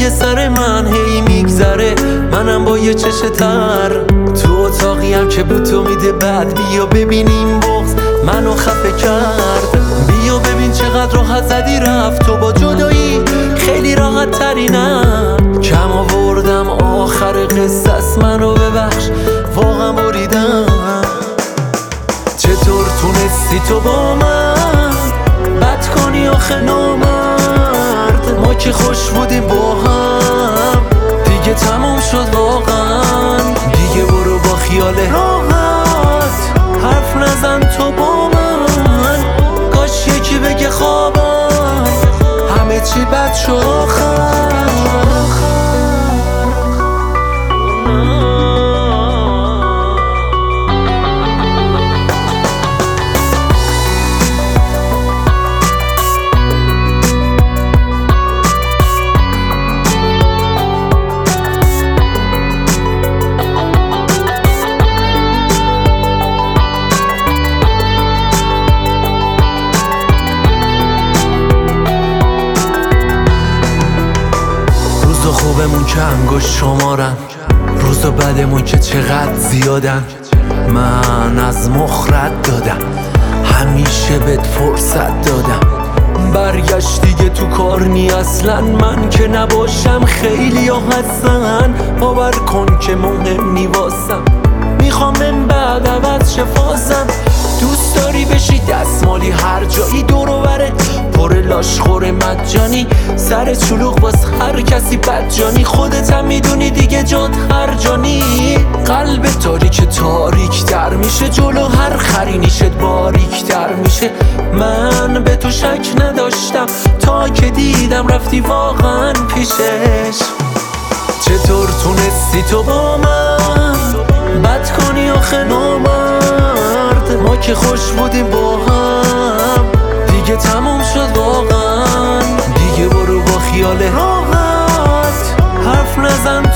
روی سر من هی میگذره، منم با یه چش تر تو اتاقیم که بود تو میده بعد. بیا ببینیم بغض منو خفه کرد، بیا ببین چقدر راحت زدی رفت تو با جدایی، خیلی راحت ترینم. کم آوردم آخر قصه است، منو ببخش واقعا بریدم. چطور تونستی تو با من بد کنی آخه نامرد؟ ما که خوش بودیم با هم، دیگه تموم شد واقعا. دیگه برو با خیال راحت حرف نزن تو با من، کاش یکی بگه خوابم همه چی بد شد آخر. روزا خوبمون که انگشت شمارن، روزا بدمون که چقدر زیادن. من از مخرت دادم، همیشه بهت فرصت دادم. برگشت دیگه تو کار نی اصلا، من که نباشم خیلی ها هستن. باور کن که مهم نی واسم، میخوام من بعد عوض شفاسم. دوست داری بشی دستمالی هر جایی دور و برت پر لاشخور مجانی، سر چلوغ باز هر کسی بدجانی. خودت هم میدونی دیگه جات هر جانی. قلب تاریک تاریک تر میشه، جلو هر خرینیشت باریک تر میشه. من به تو شک نداشتم تا که دیدم رفتی واقعا پیشش. چطور تونستی تو با من بد کنی آخه نامرد؟ ما که خوش بودیم با هم، دیگه تموم شد واقعا. دیگه برو با خیال راحت حرف نزن